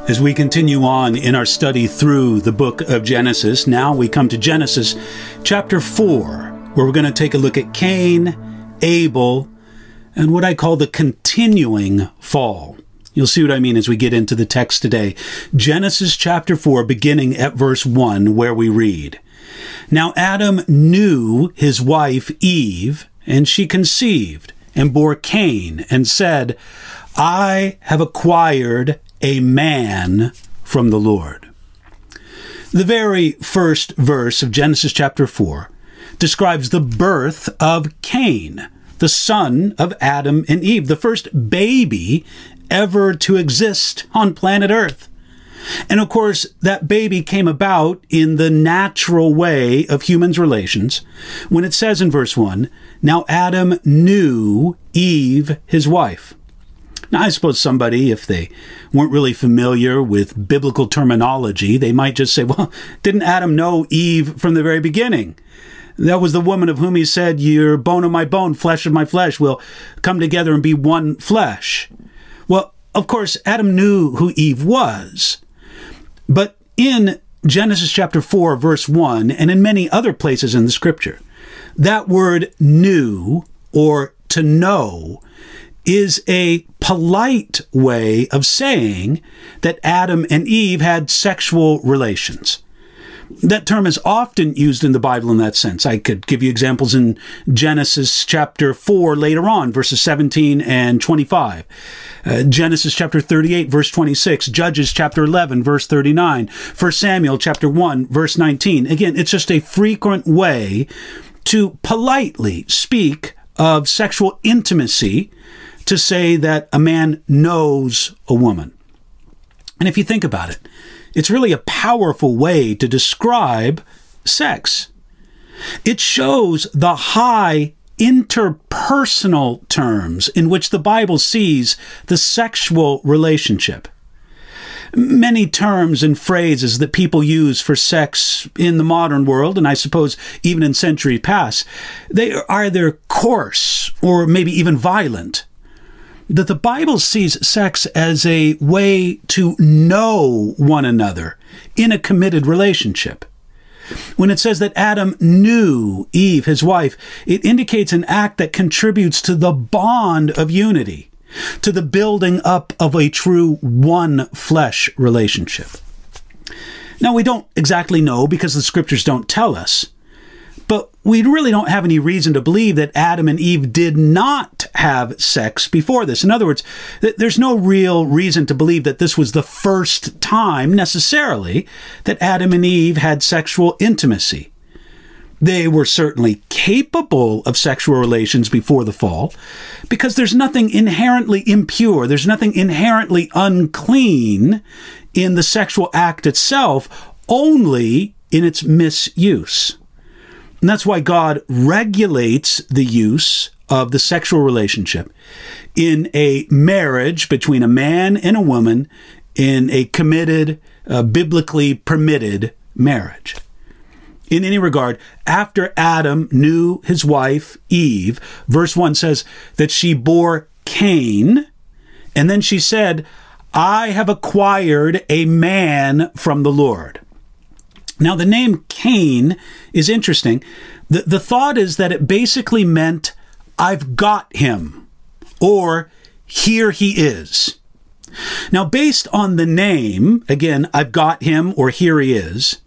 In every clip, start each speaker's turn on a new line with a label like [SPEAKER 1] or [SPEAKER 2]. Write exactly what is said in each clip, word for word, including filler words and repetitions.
[SPEAKER 1] As we continue on in our study through the book of Genesis, now we come to Genesis chapter four, where we're going to take a look at Cain, Abel, and what I call the continuing fall. You'll see what I mean as we get into the text today. Genesis chapter four, beginning at verse one, where we read, "Now Adam knew his wife Eve, and she conceived and bore Cain, and said, I have acquired a man from the Lord." The very first verse of Genesis chapter four describes the birth of Cain, the son of Adam and Eve, the first baby ever to exist on planet Earth. And of course, that baby came about in the natural way of humans' relations when it says in verse one, "Now Adam knew Eve, his wife." Now, I suppose somebody, if they weren't really familiar with biblical terminology, they might just say, well, didn't Adam know Eve from the very beginning? That was the woman of whom he said, "You're bone of my bone, flesh of my flesh, will come together and be one flesh." Well, of course, Adam knew who Eve was. But in Genesis chapter four, verse one, and in many other places in the scripture, that word knew, or to know, is a polite way of saying that Adam and Eve had sexual relations. That term is often used in the Bible in that sense. I could give you examples in Genesis chapter four later on, verses seventeen and twenty-five. Uh, Genesis chapter thirty-eight, verse twenty-six. Judges chapter eleven, verse thirty-nine. First Samuel chapter one, verse nineteen. Again, it's just a frequent way to politely speak of sexual intimacy, to say that a man knows a woman. And if you think about it, it's really a powerful way to describe sex. It shows the high interpersonal terms in which the Bible sees the sexual relationship. Many terms and phrases that people use for sex in the modern world, and I suppose even in centuries past, they are either coarse or maybe even violent. That the Bible sees sex as a way to know one another in a committed relationship. When it says that Adam knew Eve, his wife, it indicates an act that contributes to the bond of unity, to the building up of a true one flesh relationship. Now, we don't exactly know because the scriptures don't tell us, but we really don't have any reason to believe that Adam and Eve did not have sex before this. In other words, there's no real reason to believe that this was the first time necessarily that Adam and Eve had sexual intimacy. They were certainly capable of sexual relations before the fall because there's nothing inherently impure, there's nothing inherently unclean in the sexual act itself, only in its misuse. And that's why God regulates the use of the sexual relationship in a marriage between a man and a woman in a committed, uh, biblically permitted marriage. In any regard, after Adam knew his wife, Eve, verse one says that she bore Cain, and then she said, I have acquired a man from the Lord. Now, the name Cain is interesting. The, the thought is that it basically meant, I've got him, or here he is. Now, based on the name, again, I've got him, or here he is,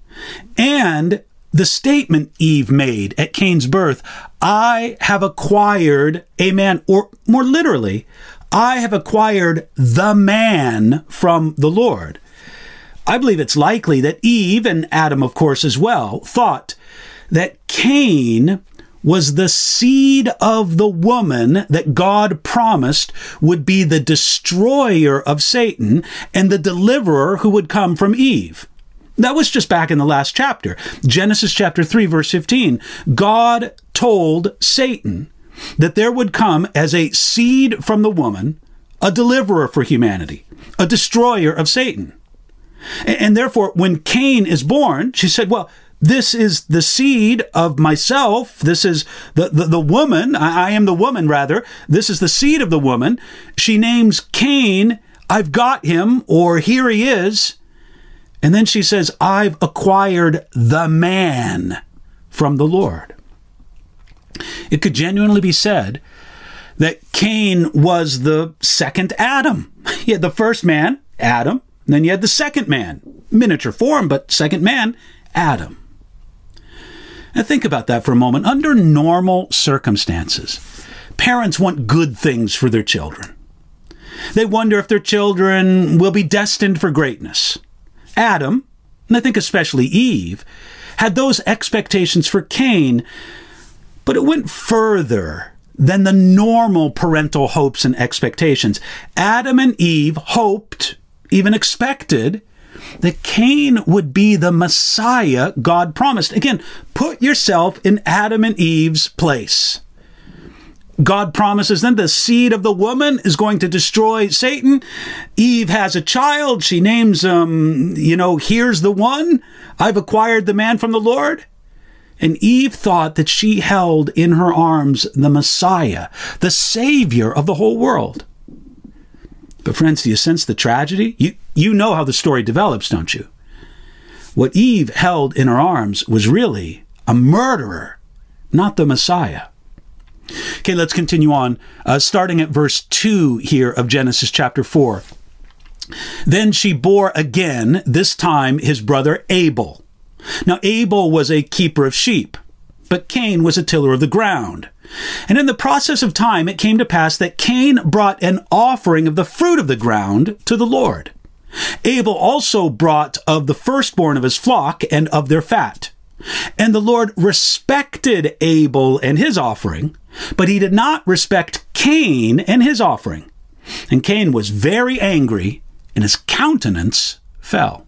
[SPEAKER 1] and the statement Eve made at Cain's birth, I have acquired a man, or more literally, I have acquired the man from the Lord. I believe it's likely that Eve, and Adam, of course, as well, thought that Cain was the seed of the woman that God promised would be the destroyer of Satan and the deliverer who would come from Eve. That was just back in the last chapter. Genesis chapter three, verse fifteen. God told Satan that there would come as a seed from the woman, a deliverer for humanity, a destroyer of Satan. And therefore, when Cain is born, she said, well, this is the seed of myself. This is the, the, the woman. I, I am the woman, rather. This is the seed of the woman. She names Cain I've got him, or here he is. And then she says, I've acquired the man from the Lord. It could genuinely be said that Cain was the second Adam. You had the first man, Adam, and then you had the second man, miniature form, but second man, Adam. Now think about that for a moment. Under normal circumstances, parents want good things for their children. They wonder if their children will be destined for greatness. Adam, and I think especially Eve, had those expectations for Cain, but it went further than the normal parental hopes and expectations. Adam and Eve hoped, even expected, that Cain would be the Messiah God promised. Again, put yourself in Adam and Eve's place. God promises them the seed of the woman is going to destroy Satan. Eve has a child. She names him, you know, here's the one. I've acquired the man from the Lord. And Eve thought that she held in her arms the Messiah, the Savior of the whole world. But friends, do you sense the tragedy? You, you know how the story develops, don't you? What Eve held in her arms was really a murderer, not the Messiah. Okay, let's continue on, uh, starting at verse two here of Genesis chapter four. Then she bore again, this time his brother Abel. Now Abel was a keeper of sheep, but Cain was a tiller of the ground. And in the process of time, it came to pass that Cain brought an offering of the fruit of the ground to the Lord. Abel also brought of the firstborn of his flock and of their fat. And the Lord respected Abel and his offering, but he did not respect Cain and his offering. And Cain was very angry, and his countenance fell.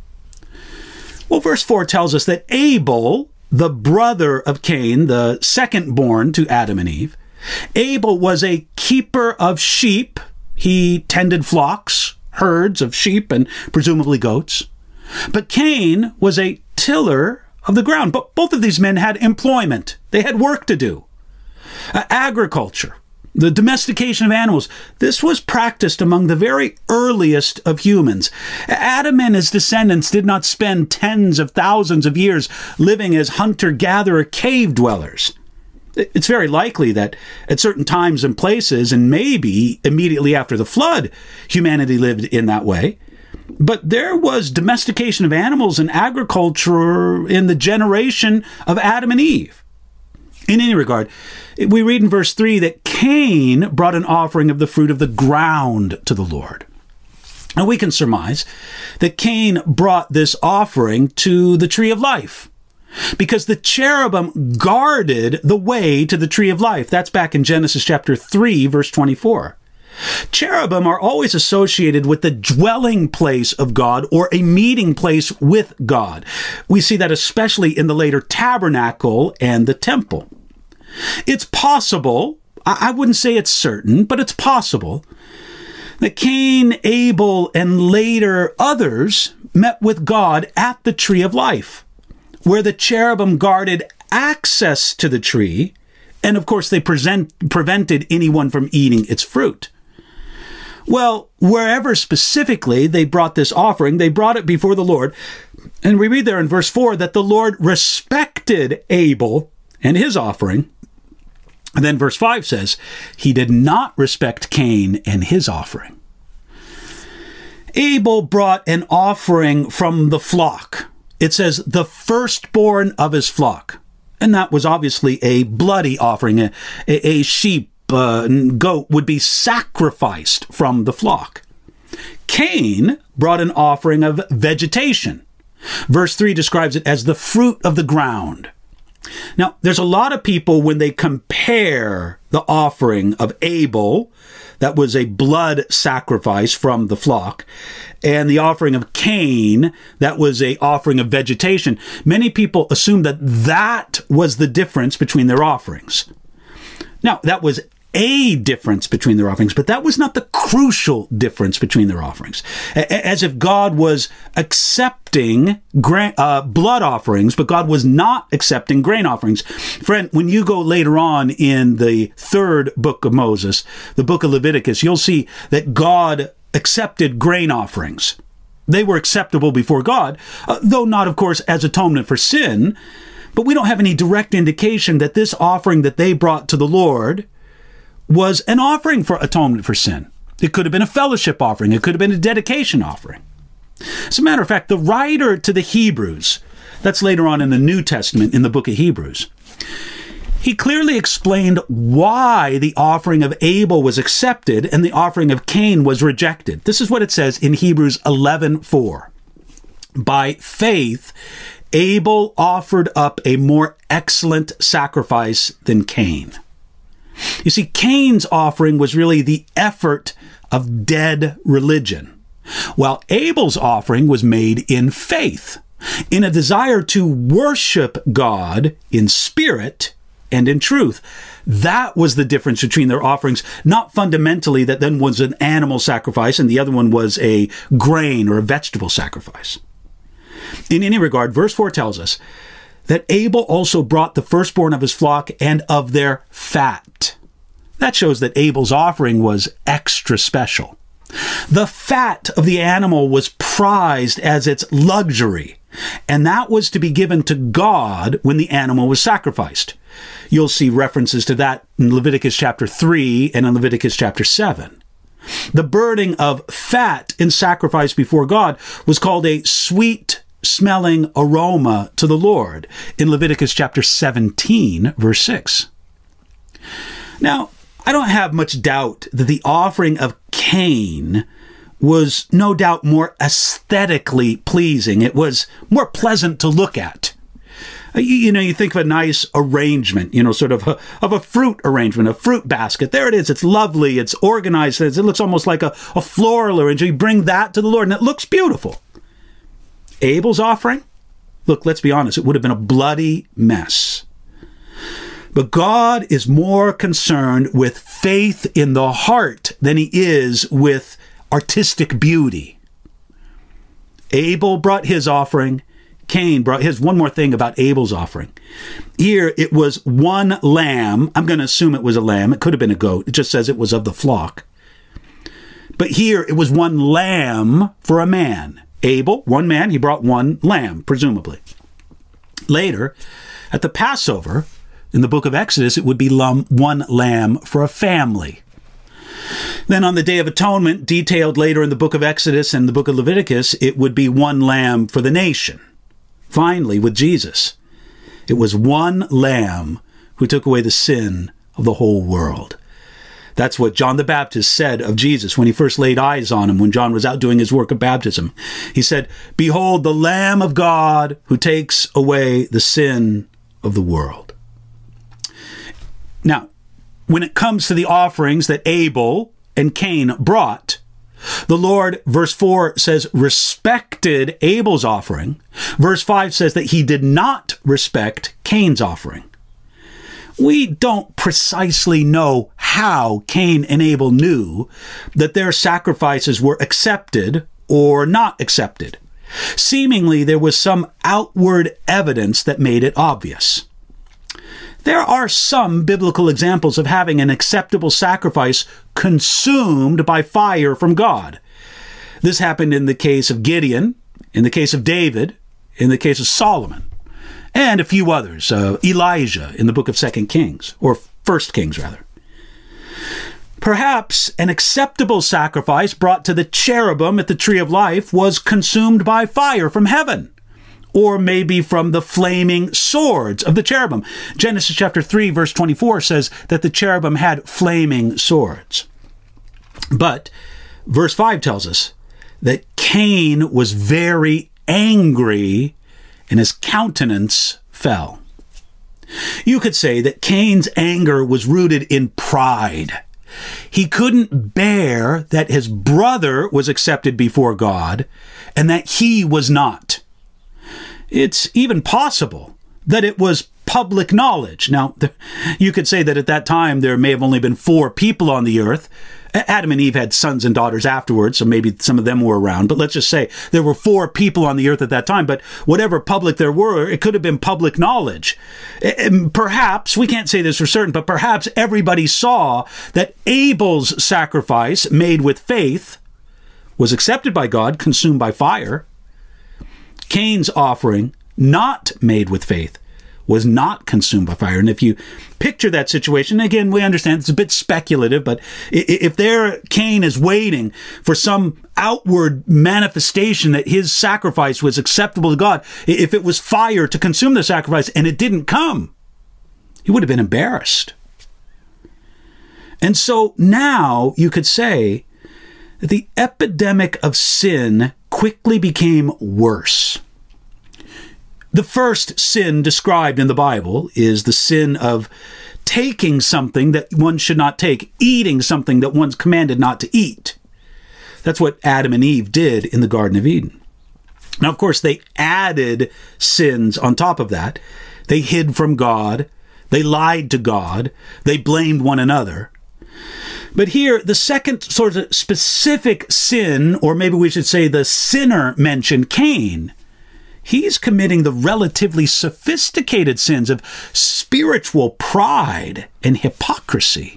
[SPEAKER 1] Well, verse four tells us that Abel, the brother of Cain, the second born to Adam and Eve, Abel was a keeper of sheep. He tended flocks, herds of sheep, and presumably goats. But Cain was a tiller of the ground. But both of these men had employment. They had work to do. Uh, agriculture, the domestication of animals, this was practiced among the very earliest of humans. Adam and his descendants did not spend tens of thousands of years living as hunter-gatherer cave dwellers. It's very likely that at certain times and places, and maybe immediately after the flood, humanity lived in that way. But there was domestication of animals and agriculture in the generation of Adam and Eve. In any regard, we read in verse three that Cain brought an offering of the fruit of the ground to the Lord. Now we can surmise that Cain brought this offering to the tree of life, because the cherubim guarded the way to the tree of life. That's back in Genesis chapter three, verse twenty-four. Cherubim are always associated with the dwelling place of God, or a meeting place with God. We see that especially in the later tabernacle and the temple. It's possible, I wouldn't say it's certain, but it's possible that Cain, Abel, and later others met with God at the tree of life, where the cherubim guarded access to the tree, and of course they present, prevented anyone from eating its fruit. Well, wherever specifically they brought this offering, they brought it before the Lord. And we read there in verse four that the Lord respected Abel and his offering. And then verse five says, he did not respect Cain and his offering. Abel brought an offering from the flock. It says the firstborn of his flock. And that was obviously a bloody offering. A, a, a sheep uh, goat would be sacrificed from the flock. Cain brought an offering of vegetation. Verse three describes it as the fruit of the ground. Now, there's a lot of people, when they compare the offering of Abel, that was a blood sacrifice from the flock, and the offering of Cain, that was a offering of vegetation, many people assume that that was the difference between their offerings. Now, that was a difference between their offerings, but that was not the crucial difference between their offerings. As if God was accepting grain, uh, blood offerings, but God was not accepting grain offerings. Friend, when you go later on in the third book of Moses, the book of Leviticus, you'll see that God accepted grain offerings. They were acceptable before God, uh, though not, of course, as atonement for sin. But we don't have any direct indication that this offering that they brought to the Lord was an offering for atonement for sin. It could have been a fellowship offering. It could have been a dedication offering. As a matter of fact, the writer to the Hebrews, that's later on in the New Testament in the book of Hebrews, he clearly explained why the offering of Abel was accepted and the offering of Cain was rejected. This is what it says in Hebrews eleven four. By faith, Abel offered up a more excellent sacrifice than Cain. You see, Cain's offering was really the effort of dead religion, while Abel's offering was made in faith, in a desire to worship God in spirit and in truth. That was the difference between their offerings, not fundamentally that then was an animal sacrifice and the other one was a grain or a vegetable sacrifice. In any regard, verse four tells us that Abel also brought the firstborn of his flock and of their fat. That shows that Abel's offering was extra special. The fat of the animal was prized as its luxury, and that was to be given to God when the animal was sacrificed. You'll see references to that in Leviticus chapter three and in Leviticus chapter seven. The burning of fat in sacrifice before God was called a sweet-smelling aroma to the Lord in Leviticus chapter seventeen, verse six. Now, I don't have much doubt that the offering of Cain was no doubt more aesthetically pleasing. It was more pleasant to look at. You, you know, you think of a nice arrangement, you know, sort of a, of a fruit arrangement, a fruit basket. There it is. It's lovely. It's organized. It looks almost like a, a floral arrangement. You bring that to the Lord, and it looks beautiful. Abel's offering? Look, let's be honest. It would have been a bloody mess. But God is more concerned with faith in the heart than he is with artistic beauty. Abel brought his offering. Cain brought his. One more thing about Abel's offering. Here it was one lamb. I'm going to assume it was a lamb. It could have been a goat. It just says it was of the flock. But here it was one lamb for a man. Abel, one man, he brought one lamb, presumably. Later, at the Passover, in the book of Exodus, it would be one lamb for a family. Then on the Day of Atonement, detailed later in the book of Exodus and the book of Leviticus, it would be one lamb for the nation. Finally, with Jesus, it was one lamb who took away the sin of the whole world. That's what John the Baptist said of Jesus when he first laid eyes on him, when John was out doing his work of baptism. He said, "Behold, the Lamb of God who takes away the sin of the world." Now, when it comes to the offerings that Abel and Cain brought, the Lord, verse four says, respected Abel's offering. Verse five says that he did not respect Cain's offering. We don't precisely know how Cain and Abel knew that their sacrifices were accepted or not accepted. Seemingly, there was some outward evidence that made it obvious. There are some biblical examples of having an acceptable sacrifice consumed by fire from God. This happened in the case of Gideon, in the case of David, in the case of Solomon, and a few others. Uh, Elijah in the book of Second Kings, or First Kings, rather. Perhaps an acceptable sacrifice brought to the cherubim at the Tree of Life was consumed by fire from heaven, or maybe from the flaming swords of the cherubim. Genesis chapter three, verse twenty-four says that the cherubim had flaming swords. But verse five tells us that Cain was very angry and his countenance fell. You could say that Cain's anger was rooted in pride. He couldn't bear that his brother was accepted before God and that he was not. It's even possible that it was public knowledge. Now, you could say that at that time there may have only been four people on the earth. Adam and Eve had sons and daughters afterwards, so maybe some of them were around. But let's just say there were four people on the earth at that time. But whatever public there were, it could have been public knowledge. And perhaps, we can't say this for certain, but perhaps everybody saw that Abel's sacrifice made with faith was accepted by God, consumed by fire. Cain's offering, not made with faith, was not consumed by fire. And if you picture that situation, again, we understand it's a bit speculative, but if there, Cain is waiting for some outward manifestation that his sacrifice was acceptable to God, if it was fire to consume the sacrifice and it didn't come, he would have been embarrassed. And so now you could say that the epidemic of sin quickly became worse. The first sin described in the Bible is the sin of taking something that one should not take, eating something that one's commanded not to eat. That's what Adam and Eve did in the Garden of Eden. Now, of course, they added sins on top of that. They hid from God. They lied to God. They blamed one another. But here, the second sort of specific sin, or maybe we should say the sinner mentioned, Cain, he's committing the relatively sophisticated sins of spiritual pride and hypocrisy.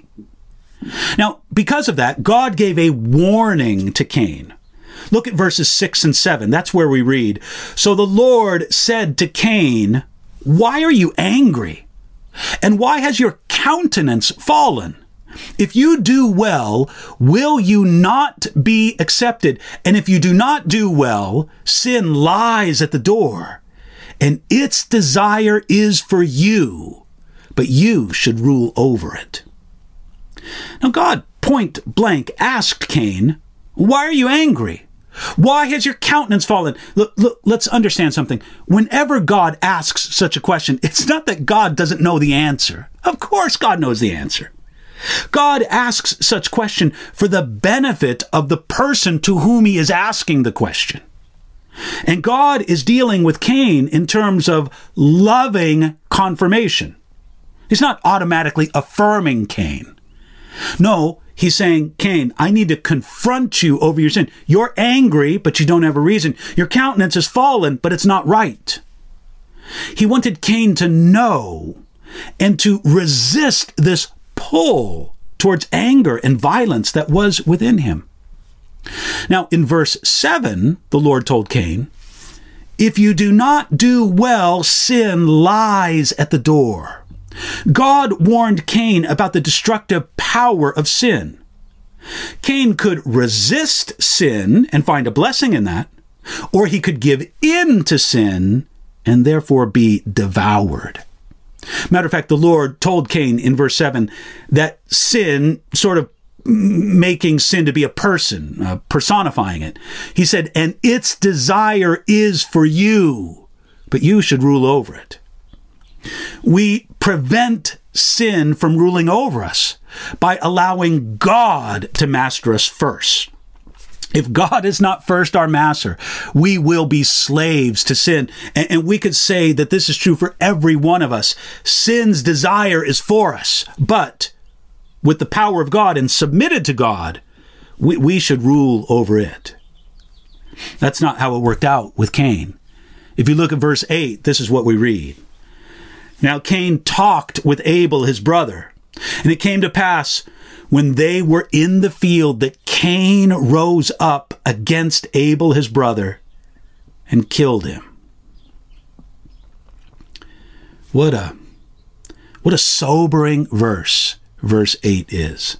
[SPEAKER 1] Now, because of that, God gave a warning to Cain. Look at verses six and seven. That's where we read, "So the Lord said to Cain, 'Why are you angry? And why has your countenance fallen? If you do well, will you not be accepted? And if you do not do well, sin lies at the door, and its desire is for you, but you should rule over it.'" Now God point blank asked Cain, "Why are you angry? Why has your countenance fallen?" Look, look, let's understand something. Whenever God asks such a question, it's not that God doesn't know the answer. Of course God knows the answer. God asks such question for the benefit of the person to whom he is asking the question. And God is dealing with Cain in terms of loving confirmation. He's not automatically affirming Cain. No, he's saying, "Cain, I need to confront you over your sin. You're angry, but you don't have a reason. Your countenance has fallen, but it's not right." He wanted Cain to know and to resist this pull towards anger and violence that was within him. Now, in verse seven, the Lord told Cain, "If you do not do well, sin lies at the door." God warned Cain about the destructive power of sin. Cain could resist sin and find a blessing in that, or he could give in to sin and therefore be devoured. Matter of fact, the Lord told Cain in verse seven that sin, sort of making sin to be a person, uh, personifying it. He said, "And its desire is for you, but you should rule over it." We prevent sin from ruling over us by allowing God to master us first. If God is not first our master, we will be slaves to sin. And, and we could say that this is true for every one of us. Sin's desire is for us, but with the power of God and submitted to God, we, we should rule over it. That's not how it worked out with Cain. If you look at verse eight, this is what we read. "Now Cain talked with Abel his brother, and it came to pass when they were in the field that Cain rose up against Abel his brother and killed him." What a, what a sobering verse verse eight is.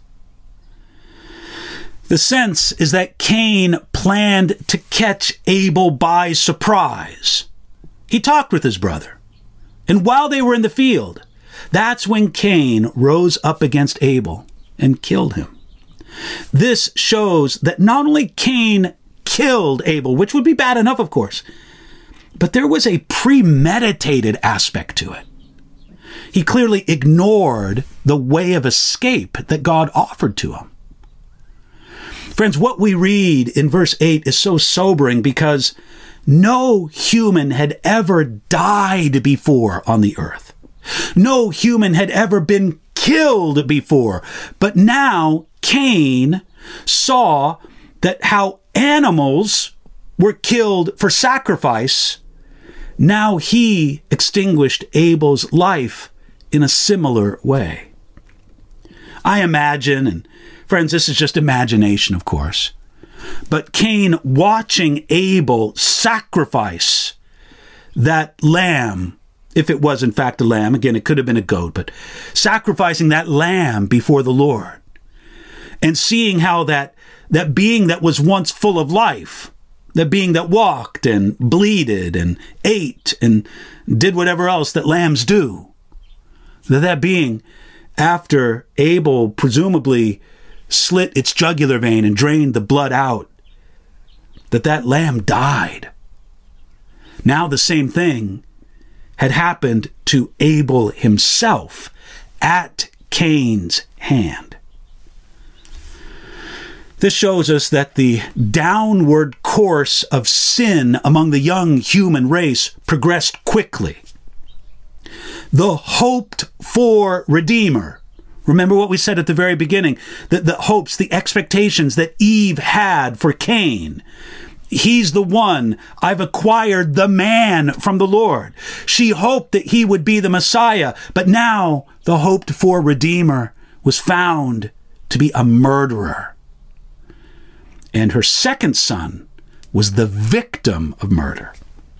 [SPEAKER 1] The sense is that Cain planned to catch Abel by surprise. He talked with his brother, and while they were in the field, that's when Cain rose up against Abel and killed him. This shows that not only Cain killed Abel, which would be bad enough, of course, but there was a premeditated aspect to it. He clearly ignored the way of escape that God offered to him. Friends, what we read in verse eight is so sobering because no human had ever died before on the earth. No human had ever been killed before. But now Cain saw that how animals were killed for sacrifice. Now he extinguished Abel's life in a similar way. I imagine, and friends, this is just imagination, of course, But Cain, watching Abel sacrifice that lamb, if it was in fact a lamb, again, it could have been a goat, but sacrificing that lamb before the Lord, and seeing how that, that being that was once full of life, that being that walked and bleated and ate and did whatever else that lambs do, that that being, after Abel presumably slit its jugular vein and drained the blood out, that that lamb died. Now the same thing had happened to Abel himself at Cain's hand. This shows us that the downward course of sin among the young human race progressed quickly. The hoped-for Redeemer, remember what we said at the very beginning, that the hopes, the expectations that Eve had for Cain. He's the one. I've acquired the man from the Lord. She hoped that he would be the Messiah, but now the hoped-for Redeemer was found to be a murderer. And her second son was the victim of murder.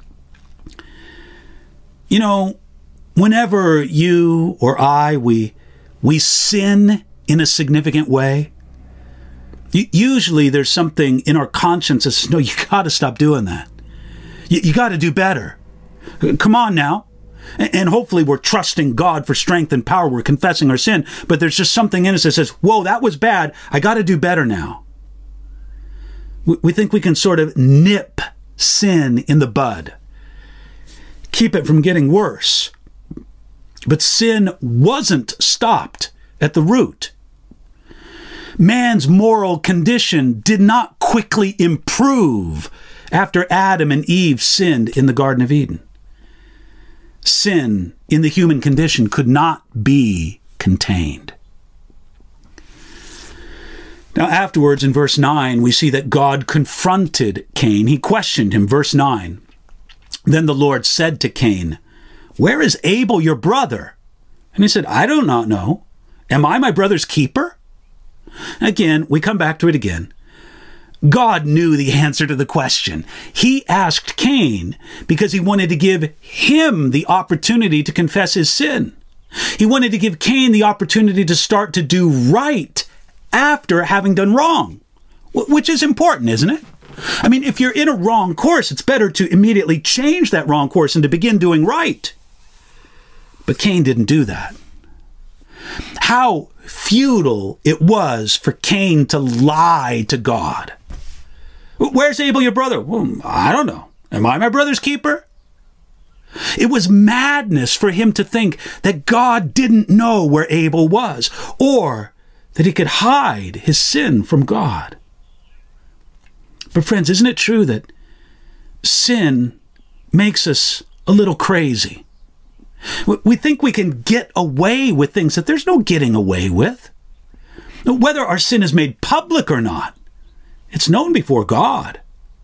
[SPEAKER 1] You know, whenever you or I, we, we sin in a significant way, usually there's something in our conscience that says, no, you got to stop doing that. You, you got to do better. Come on now. And hopefully we're trusting God for strength and power. We're confessing our sin. But there's just something in us that says, whoa, that was bad. I got to do better now. We think we can sort of nip sin in the bud, keep it from getting worse. But sin wasn't stopped at the root. Man's moral condition did not quickly improve after Adam and Eve sinned in the Garden of Eden. Sin in the human condition could not be contained. Now, afterwards, in verse nine, we see that God confronted Cain. He questioned him. Verse nine, then the Lord said to Cain, where is Abel, your brother? And he said, I do not know. Am I my brother's keeper? Again, we come back to it again. God knew the answer to the question. He asked Cain because he wanted to give him the opportunity to confess his sin. He wanted to give Cain the opportunity to start to do right after having done wrong, which is important, isn't it? I mean, if you're in a wrong course, it's better to immediately change that wrong course and to begin doing right. But Cain didn't do that. How futile it was for Cain to lie to God. Where's Abel, your brother? Well, I don't know. Am I my brother's keeper? It was madness for him to think that God didn't know where Abel was, or that he could hide his sin from God. But friends, isn't it true that sin makes us a little crazy? We think we can get away with things that there's no getting away with. Whether our sin is made public or not, it's known before God.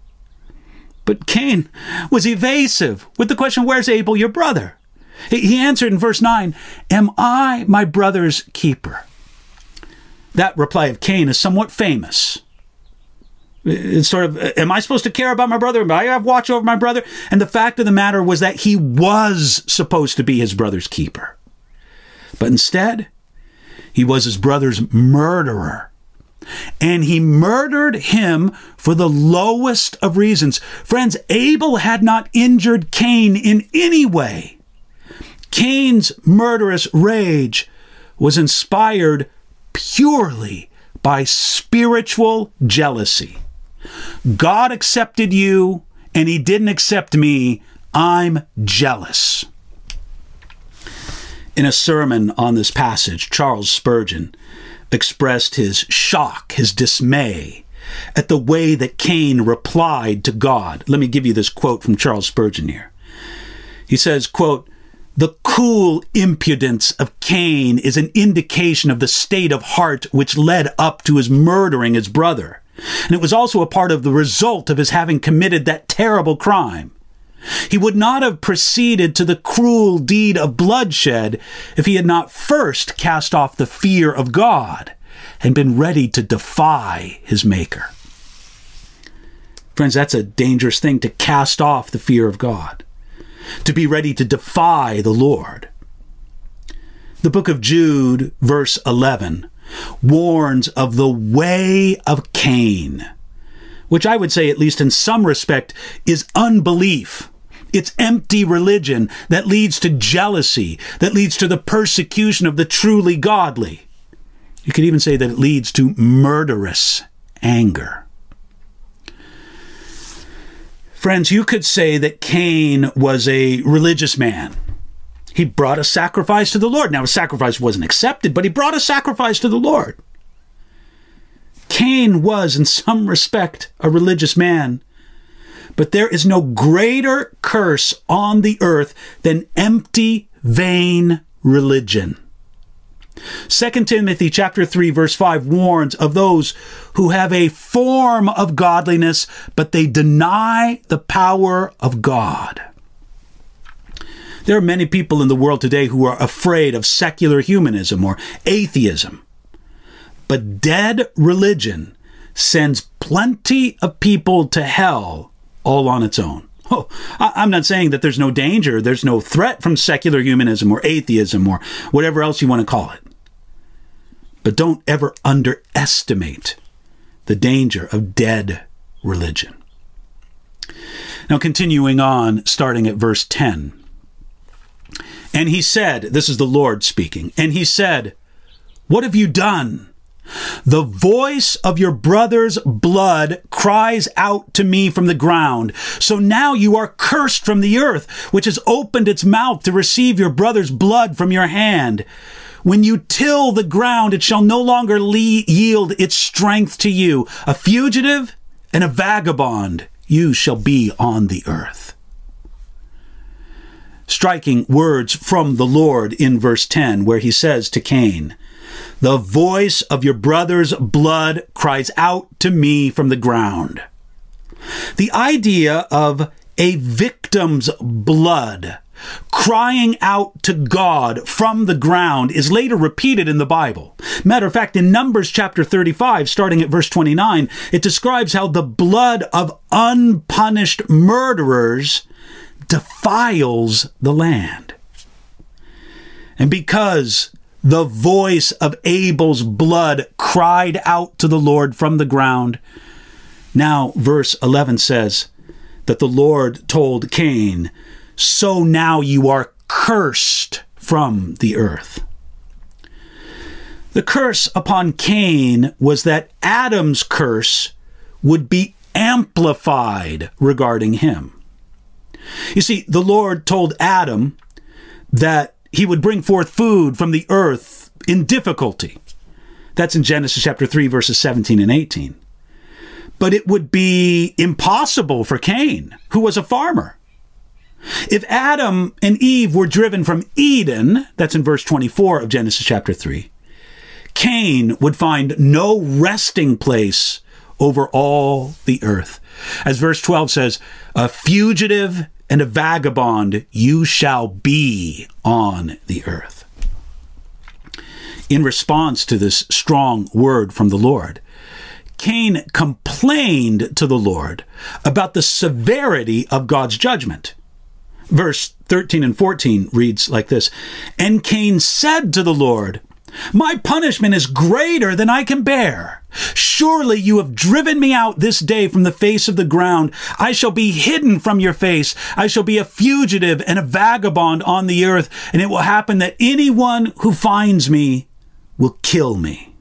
[SPEAKER 1] But Cain was evasive with the question, where's Abel, your brother? He answered in verse nine, am I my brother's keeper? That reply of Cain is somewhat famous. It's sort of, am I supposed to care about my brother? Am I have watch over my brother? And the fact of the matter was that he was supposed to be his brother's keeper. But instead, he was his brother's murderer. And he murdered him for the lowest of reasons. Friends, Abel had not injured Cain in any way. Cain's murderous rage was inspired purely by spiritual jealousy. God accepted you, and he didn't accept me. I'm jealous. In a sermon on this passage, Charles Spurgeon expressed his shock, his dismay at the way that Cain replied to God. Let me give you this quote from Charles Spurgeon here. He says, quote, the cool impudence of Cain is an indication of the state of heart which led up to his murdering his brother. And it was also a part of the result of his having committed that terrible crime. He would not have proceeded to the cruel deed of bloodshed if he had not first cast off the fear of God and been ready to defy his Maker. Friends, that's a dangerous thing, to cast off the fear of God, to be ready to defy the Lord. The book of Jude, verse eleven, warns of the way of Cain, which I would say, at least in some respect, is unbelief. It's empty religion that leads to jealousy, that leads to the persecution of the truly godly. You could even say that it leads to murderous anger. Friends, you could say that Cain was a religious man. He brought a sacrifice to the Lord. Now, his sacrifice wasn't accepted, but he brought a sacrifice to the Lord. Cain was, in some respect, a religious man. But there is no greater curse on the earth than empty, vain religion. Second Timothy chapter three, verse five warns of those who have a form of godliness, but they deny the power of God. There are many people in the world today who are afraid of secular humanism or atheism. But dead religion sends plenty of people to hell all on its own. Oh, I'm not saying that there's no danger, there's no threat from secular humanism or atheism or whatever else you want to call it. But don't ever underestimate the danger of dead religion. Now, continuing on, starting at verse ten. And he said, this is the Lord speaking, and he said, "What have you done? The voice of your brother's blood cries out to me from the ground. So now you are cursed from the earth, which has opened its mouth to receive your brother's blood from your hand. When you till the ground, it shall no longer le- yield its strength to you. A fugitive and a vagabond you shall be on the earth." Striking words from the Lord in verse ten, where he says to Cain, "The voice of your brother's blood cries out to me from the ground." The idea of a victim's blood crying out to God from the ground is later repeated in the Bible. Matter of fact, in Numbers chapter thirty-five, starting at verse twenty-nine, it describes how the blood of unpunished murderers defiles the land. And because the voice of Abel's blood cried out to the Lord from the ground, now verse eleven says that the Lord told Cain, "So now you are cursed from the earth." The curse upon Cain was that Adam's curse would be amplified regarding him. You see, the Lord told Adam that he would bring forth food from the earth in difficulty. That's in Genesis chapter three, verses seventeen and eighteen. But it would be impossible for Cain, who was a farmer. If Adam and Eve were driven from Eden, that's in verse twenty-four of Genesis chapter three, Cain would find no resting place over all the earth. As verse twelve says, "A fugitive and a vagabond you shall be on the earth." In response to this strong word from the Lord, Cain complained to the Lord about the severity of God's judgment. Verse thirteen and fourteen reads like this, "And Cain said to the Lord, 'My punishment is greater than I can bear. Surely you have driven me out this day from the face of the ground. I shall be hidden from your face. I shall be a fugitive and a vagabond on the earth, and it will happen that anyone who finds me will kill me.'"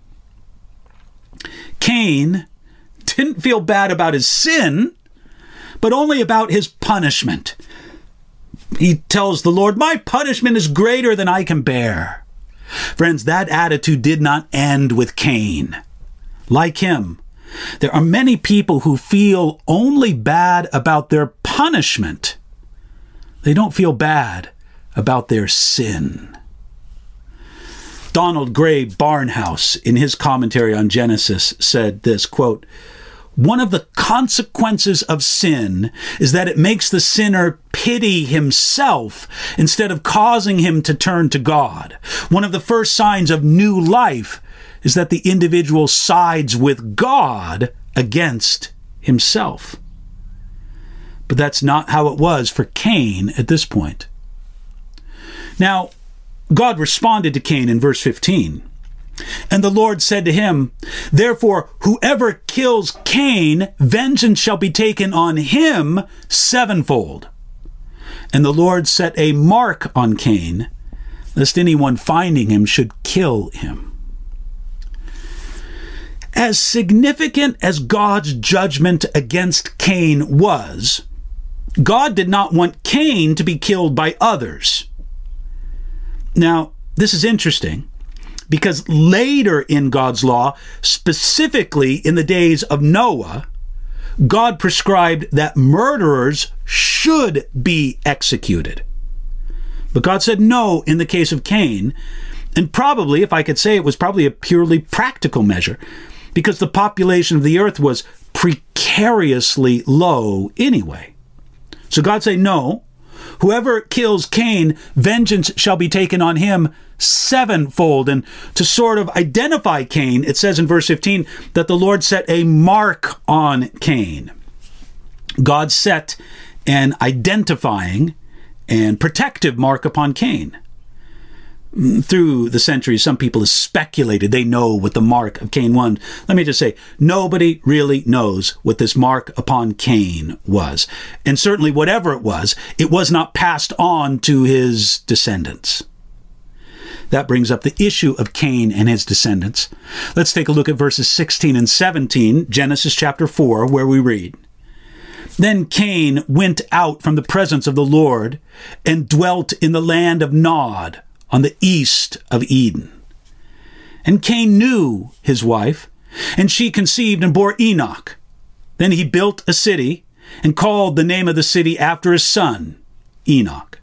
[SPEAKER 1] Cain didn't feel bad about his sin, but only about his punishment. He tells the Lord, "My punishment is greater than I can bear." Friends, that attitude did not end with Cain. Like him, there are many people who feel only bad about their punishment. They don't feel bad about their sin. Donald Gray Barnhouse, in his commentary on Genesis, said this, quote, "One of the consequences of sin is that it makes the sinner pity himself instead of causing him to turn to God. One of the first signs of new life is that the individual sides with God against himself. But that's not how it was for Cain at this point. Now, God responded to Cain in verse fifteen. And the Lord said to him, therefore, whoever kills Cain, vengeance shall be taken on him sevenfold. And the Lord set a mark on Cain, lest anyone finding him should kill him. As significant as God's judgment against Cain was, God did not want Cain to be killed by others. Now, this is interesting, because later in God's law, specifically in the days of Noah, God prescribed that murderers should be executed. But God said no in the case of Cain, and probably, if I could say, it was probably a purely practical measure, because the population of the earth was precariously low anyway. So God said, no, whoever kills Cain, vengeance shall be taken on him sevenfold. And to sort of identify Cain, it says in verse fifteen that the Lord set a mark on Cain. God set an identifying and protective mark upon Cain. Through the centuries, some people have speculated they know what the mark of Cain was. Let me just say, nobody really knows what this mark upon Cain was. And certainly whatever it was, it was not passed on to his descendants. That brings up the issue of Cain and his descendants. Let's take a look at verses sixteen and seventeen, Genesis chapter four, where we read, Then Cain went out from the presence of the Lord and dwelt in the land of Nod, on the east of Eden. And Cain knew his wife, and she conceived and bore Enoch. Then he built a city and called the name of the city after his son, Enoch.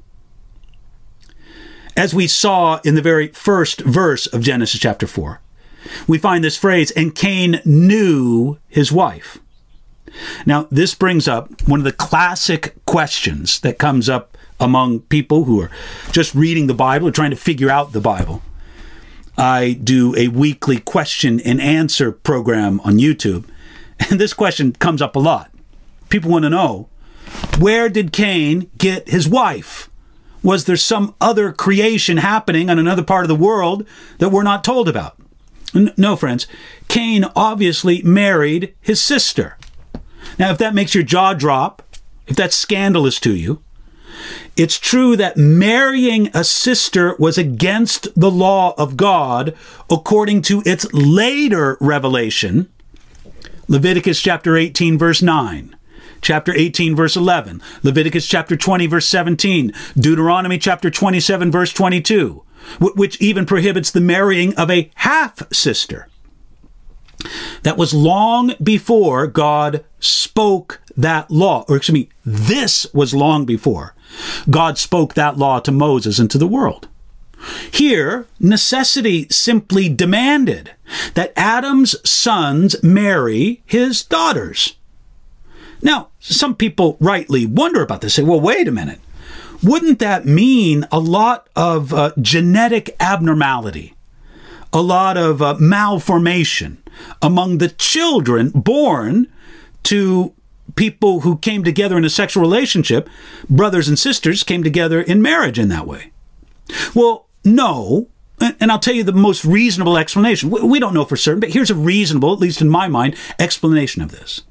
[SPEAKER 1] As we saw in the very first verse of Genesis chapter four, we find this phrase, and Cain knew his wife. Now, this brings up one of the classic questions that comes up among people who are just reading the Bible or trying to figure out the Bible. I do a weekly question and answer program on YouTube, and this question comes up a lot. People want to know, where did Cain get his wife? Was there some other creation happening on another part of the world that we're not told about? No, friends. Cain obviously married his sister. Now, if that makes your jaw drop, if that's scandalous to you, it's true that marrying a sister was against the law of God according to its later revelation. Leviticus chapter eighteen, verse nine. Chapter eighteen, verse eleven. Leviticus chapter twenty, verse seventeen. Deuteronomy chapter twenty-seven, verse twenty-two, which even prohibits the marrying of a half-sister. That was long before God spoke that law, or excuse me, this was long before God spoke that law to Moses and to the world. Here, necessity simply demanded that Adam's sons marry his daughters. Now, some people rightly wonder about this, say, well, wait a minute. Wouldn't that mean a lot of uh, genetic abnormality, a lot of uh, malformation among the children born to people who came together in a sexual relationship? Brothers and sisters came together in marriage in that way. Well, no, and I'll tell you the most reasonable explanation. We don't know for certain, but here's a reasonable, at least in my mind, explanation of this.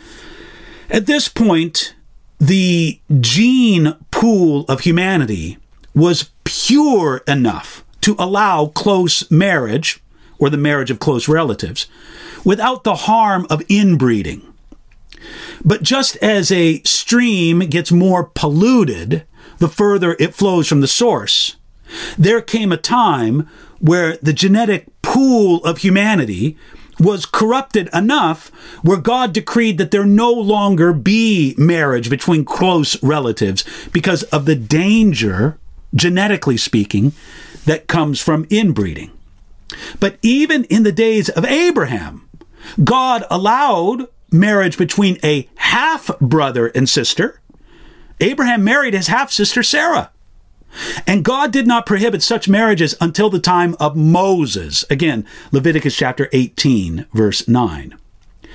[SPEAKER 1] At this point, the gene pool of humanity was pure enough to allow close marriage, or the marriage of close relatives, without the harm of inbreeding. But just as a stream gets more polluted the further it flows from the source, there came a time where the genetic pool of humanity was corrupted enough where God decreed that there no longer be marriage between close relatives because of the danger, genetically speaking, that comes from inbreeding. But even in the days of Abraham, God allowed marriage between a half-brother and sister. Abraham married his half-sister Sarah. And God did not prohibit such marriages until the time of Moses. Again, Leviticus chapter eighteen, verse nine.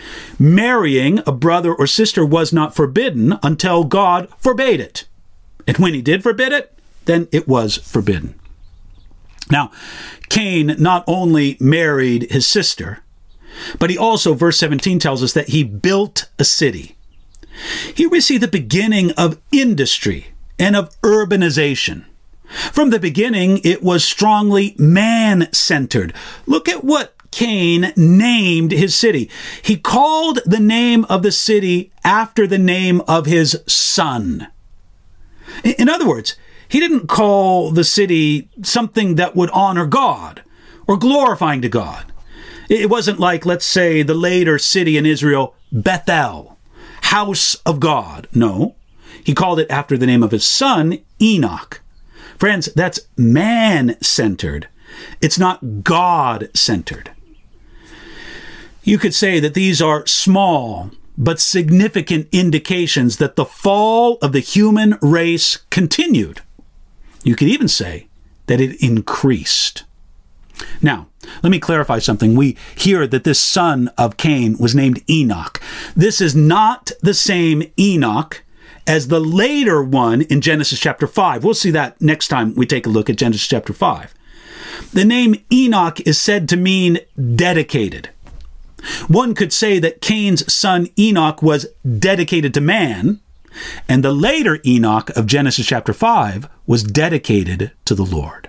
[SPEAKER 1] Marrying a brother or sister was not forbidden until God forbade it. And when he did forbid it, then it was forbidden. Now, Cain not only married his sister, but he also, verse seventeen tells us that he built a city. Here we see the beginning of industry and of urbanization. From the beginning, it was strongly man-centered. Look at what Cain named his city. He called the name of the city after the name of his son. In other words, he didn't call the city something that would honor God or glorifying to God. It wasn't like, let's say, the later city in Israel, Bethel, house of God. No, he called it after the name of his son, Enoch. Friends, that's man-centered. It's not God-centered. You could say that these are small but significant indications that the fall of the human race continued. You could even say that it increased. Now, let me clarify something. We hear that this son of Cain was named Enoch. This is not the same Enoch as the later one in Genesis chapter five. We'll see that next time we take a look at Genesis chapter five. The name Enoch is said to mean dedicated. One could say that Cain's son Enoch was dedicated to man, and the later Enoch of Genesis chapter five was dedicated to the Lord.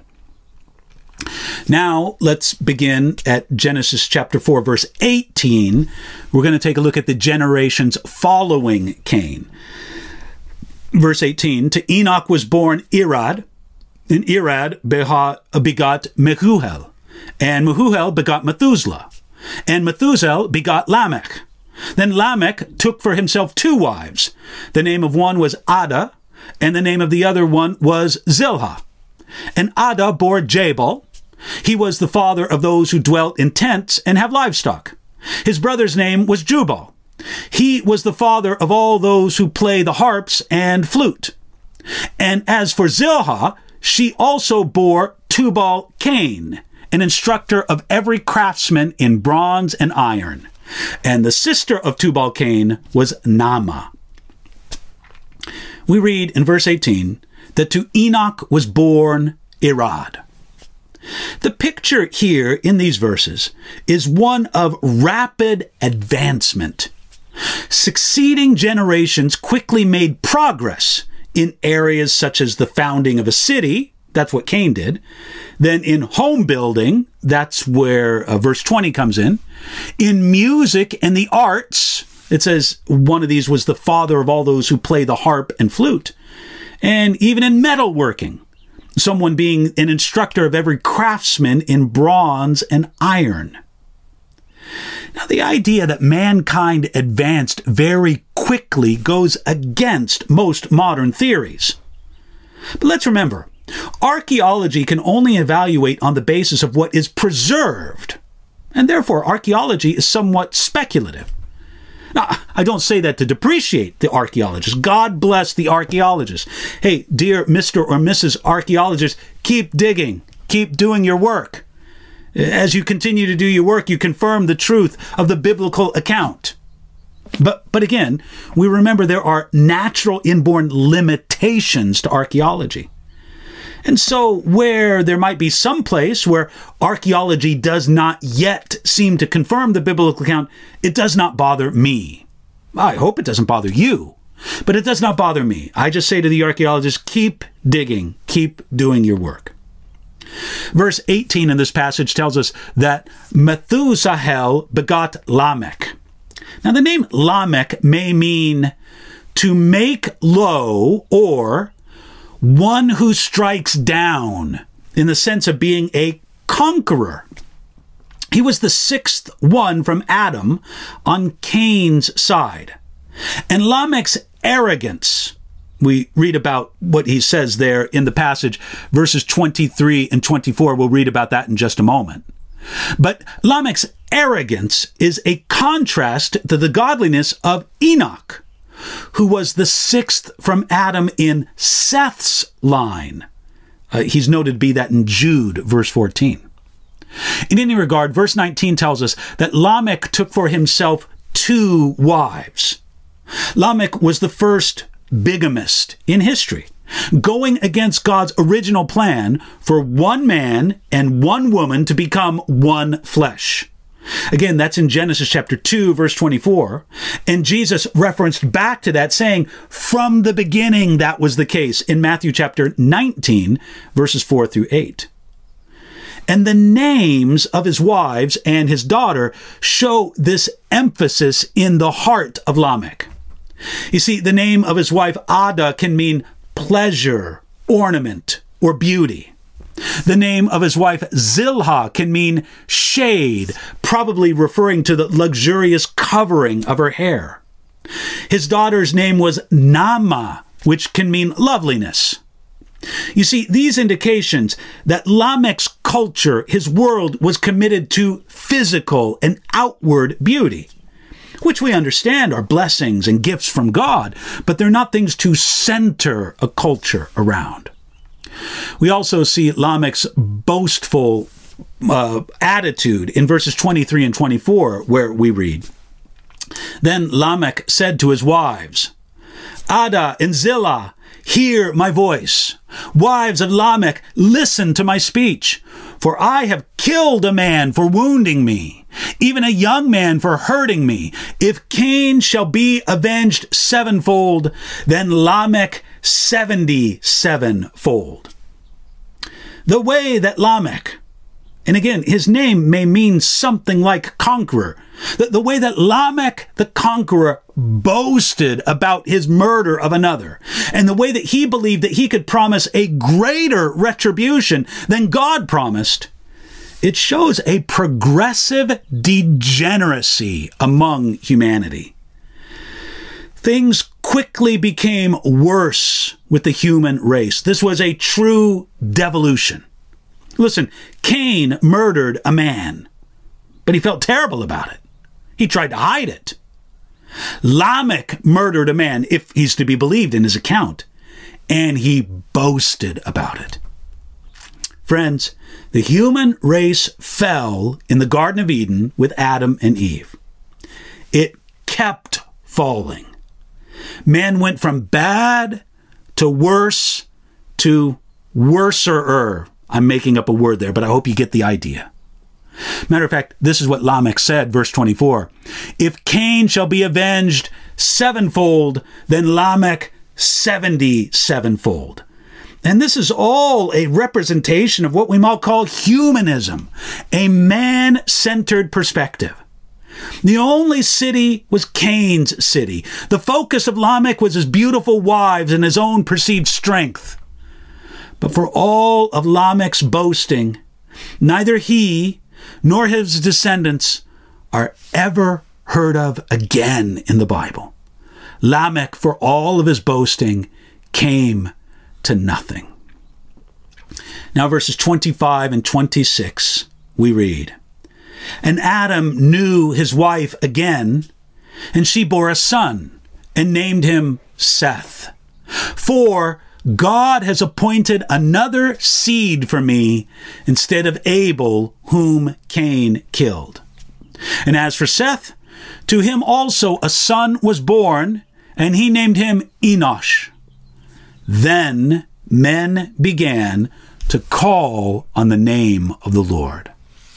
[SPEAKER 1] Now, let's begin at Genesis chapter four, verse eighteen. We're going to take a look at the generations following Cain. Verse eighteen, to Enoch was born Irad, and Irad begot Mehuel, and Mehuel begot Methuselah, and Methuselah begot Lamech. Then Lamech took for himself two wives. The name of one was Ada, and the name of the other one was Zillah. And Ada bore Jabal. He was the father of those who dwelt in tents and have livestock. His brother's name was Jubal. He was the father of all those who play the harps and flute. And as for Zillah, she also bore Tubal-Cain, an instructor of every craftsman in bronze and iron. And the sister of Tubal-Cain was Naamah. We read in verse eighteen that to Enoch was born Irad. The picture here in these verses is one of rapid advancement. Succeeding generations quickly made progress in areas such as the founding of a city. That's what Cain did. Then in home building, that's where uh, verse twenty comes in. In music and the arts, it says one of these was the father of all those who play the harp and flute. And even in metalworking, someone being an instructor of every craftsman in bronze and iron. Now, the idea that mankind advanced very quickly goes against most modern theories. But let's remember, archaeology can only evaluate on the basis of what is preserved, and therefore archaeology is somewhat speculative. Now, I don't say that to depreciate the archaeologists. God bless the archaeologists. Hey, dear Mister or Missus Archaeologist, keep digging. Keep doing your work. As you continue to do your work, you confirm the truth of the biblical account. But, but again, we remember there are natural inborn limitations to archaeology. And so where there might be some place where archaeology does not yet seem to confirm the biblical account, it does not bother me. I hope it doesn't bother you, but it does not bother me. I just say to the archaeologists, keep digging, keep doing your work. Verse eighteen in this passage tells us that Methuselah begot Lamech. Now the name Lamech may mean to make low or one who strikes down, in the sense of being a conqueror. He was the sixth one from Adam on Cain's side. And Lamech's arrogance, we read about what he says there in the passage, verses twenty-three and twenty-four. We'll read about that in just a moment. But Lamech's arrogance is a contrast to the godliness of Enoch, who was the sixth from Adam in Seth's line. Uh, he's noted to be that in Jude, verse fourteen. In any regard, verse nineteen tells us that Lamech took for himself two wives. Lamech was the first bigamist in history, going against God's original plan for one man and one woman to become one flesh. Again, that's in Genesis chapter two, verse twenty-four. And Jesus referenced back to that, saying, from the beginning that was the case, in Matthew chapter nineteen, verses four through eight. And the names of his wives and his daughter show this emphasis in the heart of Lamech. You see, the name of his wife Ada can mean pleasure, ornament, or beauty. The name of his wife Zillah can mean shade, probably referring to the luxurious covering of her hair. His daughter's name was Naamah, which can mean loveliness. You see, these indications that Lamech's culture, his world, was committed to physical and outward beauty, which we understand are blessings and gifts from God, but they're not things to center a culture around. We also see Lamech's boastful uh, attitude in verses twenty-three and twenty-four, where we read, Then Lamech said to his wives, Ada and Zillah, hear my voice. Wives of Lamech, listen to my speech. For I have killed a man for wounding me, even a young man for hurting me. If Cain shall be avenged sevenfold, then Lamech seventy-sevenfold. The way that Lamech, and again, his name may mean something like conqueror, the, the way that Lamech the conqueror boasted about his murder of another, and the way that he believed that he could promise a greater retribution than God promised, it shows a progressive degeneracy among humanity. Things quickly became worse with the human race. This was a true devolution. Listen, Cain murdered a man, but he felt terrible about it. He tried to hide it. Lamech murdered a man, if he's to be believed in his account, and he boasted about it. Friends, the human race fell in the Garden of Eden with Adam and Eve. It kept falling. Man went from bad to worse to worser. I'm making up a word there, but I hope you get the idea. Matter of fact, this is what Lamech said, verse twenty-four. If Cain shall be avenged sevenfold, then Lamech seventy-sevenfold. And this is all a representation of what we might call humanism, a man-centered perspective. The only city was Cain's city. The focus of Lamech was his beautiful wives and his own perceived strength. But for all of Lamech's boasting, neither he nor his descendants are ever heard of again in the Bible. Lamech, for all of his boasting, came to nothing. Now verses twenty-five and twenty-six, we read, And Adam knew his wife again, and she bore a son, and named him Seth. For God has appointed another seed for me instead of Abel, whom Cain killed. And as for Seth, to him also a son was born, and he named him Enosh. Then men began to call on the name of the Lord.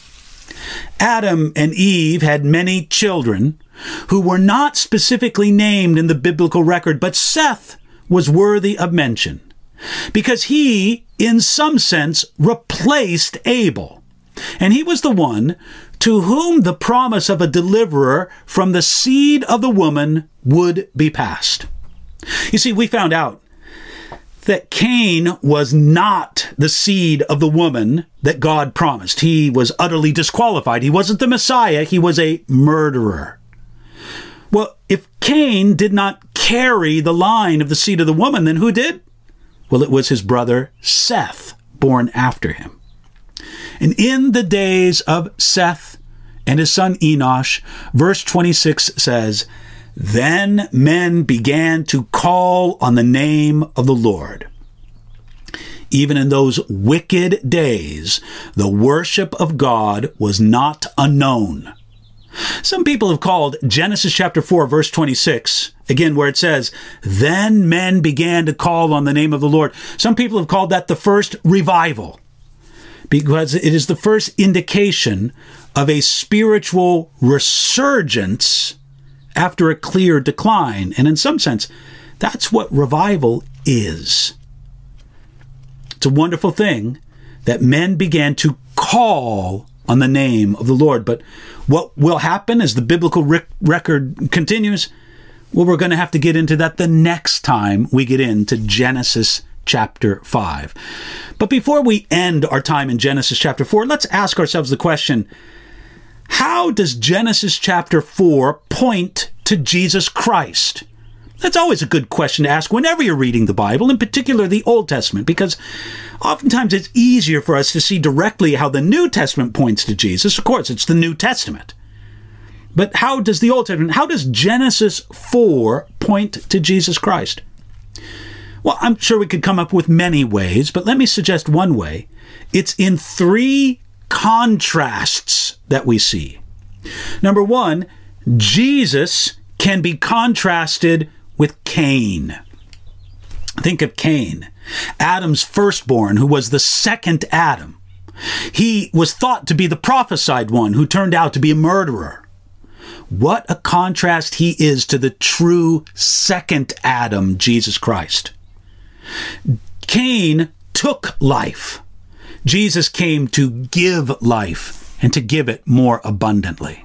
[SPEAKER 1] Adam and Eve had many children who were not specifically named in the biblical record, but Seth was worthy of mention because he, in some sense, replaced Abel. And he was the one to whom the promise of a deliverer from the seed of the woman would be passed. You see, we found out that Cain was not the seed of the woman that God promised. He was utterly disqualified. He wasn't the Messiah. He was a murderer. Well, if Cain did not carry the line of the seed of the woman, then who did? Well, it was his brother Seth, born after him. And in the days of Seth and his son Enosh, verse twenty-six says, Then men began to call on the name of the Lord. Even in those wicked days, the worship of God was not unknown. Some people have called Genesis chapter four, verse twenty-six, again, where it says, then men began to call on the name of the Lord. Some people have called that the first revival, because it is the first indication of a spiritual resurgence after a clear decline. And in some sense, that's what revival is. It's a wonderful thing that men began to call on the name of the Lord. But what will happen as the biblical rec- record continues? Well, we're going to have to get into that the next time we get into Genesis chapter five. But before we end our time in Genesis chapter four, let's ask ourselves the question, how does Genesis chapter four point to Jesus Christ? That's always a good question to ask whenever you're reading the Bible, in particular the Old Testament, because oftentimes it's easier for us to see directly how the New Testament points to Jesus. Of course, it's the New Testament. But how does the Old Testament, how does Genesis four point to Jesus Christ? Well, I'm sure we could come up with many ways, but let me suggest one way. It's in three contrasts that we see. Number one, Jesus can be contrasted with Cain. Think of Cain, Adam's firstborn, who was the second Adam. He was thought to be the prophesied one who turned out to be a murderer. What a contrast he is to the true second Adam, Jesus Christ. Cain took life. Jesus came to give life and to give it more abundantly.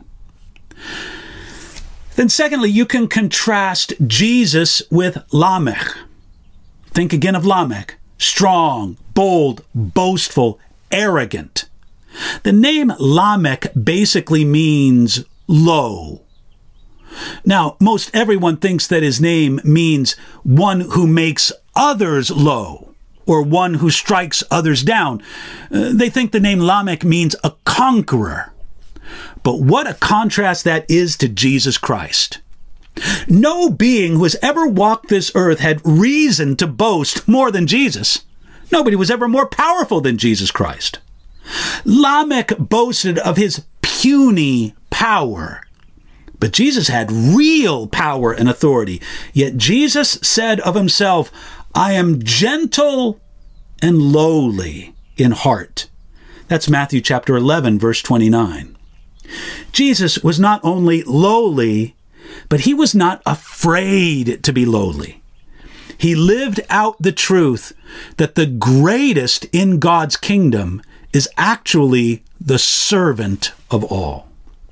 [SPEAKER 1] Then secondly, you can contrast Jesus with Lamech. Think again of Lamech. Strong, bold, boastful, arrogant. The name Lamech basically means low. Now, most everyone thinks that his name means one who makes others low, or one who strikes others down. Uh, they think the name Lamech means a conqueror. But what a contrast that is to Jesus Christ. No being who has ever walked this earth had reason to boast more than Jesus. Nobody was ever more powerful than Jesus Christ. Lamech boasted of his puny power. But Jesus had real power and authority. Yet Jesus said of himself, I am gentle and lowly in heart. That's Matthew chapter eleven, verse twenty-nine. Jesus was not only lowly, but he was not afraid to be lowly. He lived out the truth that the greatest in God's kingdom is actually the servant of all.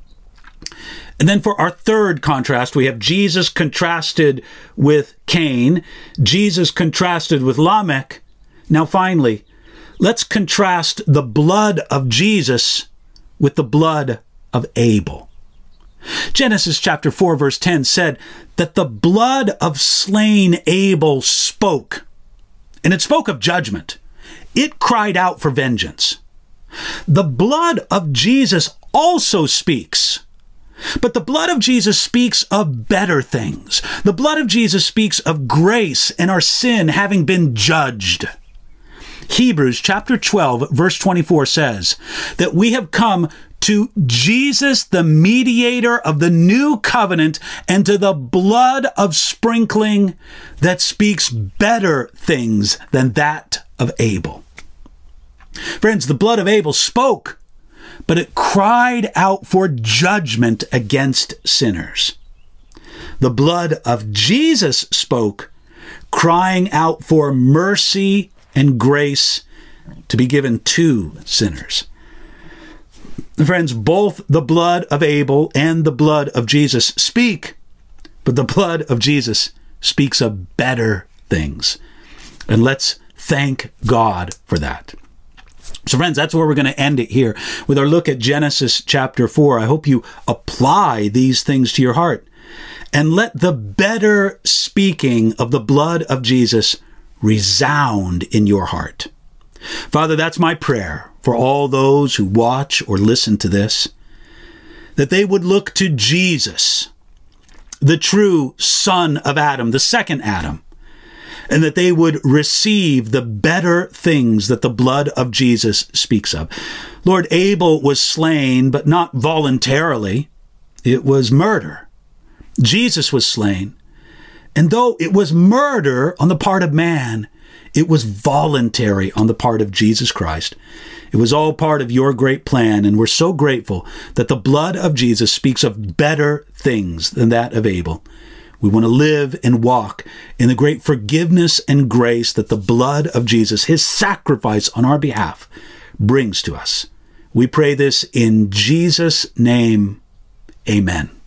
[SPEAKER 1] And then for our third contrast, we have Jesus contrasted with Cain, Jesus contrasted with Lamech. Now finally, let's contrast the blood of Jesus with the blood of Abel. Genesis chapter four, verse ten said that the blood of slain Abel spoke, and it spoke of judgment. It cried out for vengeance. The blood of Jesus also speaks. But the blood of Jesus speaks of better things. The blood of Jesus speaks of grace and our sin having been judged. Hebrews chapter twelve, verse twenty-four says that we have come to Jesus, the mediator of the new covenant, and to the blood of sprinkling that speaks better things than that of Abel. Friends, the blood of Abel spoke, but it cried out for judgment against sinners. The blood of Jesus spoke, crying out for mercy and grace to be given to sinners. Friends, both the blood of Abel and the blood of Jesus speak, but the blood of Jesus speaks of better things. And let's thank God for that. So friends, that's where we're going to end it here with our look at Genesis chapter four. I hope you apply these things to your heart and let the better speaking of the blood of Jesus resound in your heart. Father, that's my prayer for all those who watch or listen to this, that they would look to Jesus, the true son of Adam, the second Adam, and that they would receive the better things that the blood of Jesus speaks of. Lord, Abel was slain, but not voluntarily. it was murder. Jesus was slain. And though it was murder on the part of man, it was voluntary on the part of Jesus Christ. It was all part of your great plan, and we're so grateful that the blood of Jesus speaks of better things than that of Abel. We want to live and walk in the great forgiveness and grace that the blood of Jesus, his sacrifice on our behalf, brings to us. We pray this in Jesus' name. Amen.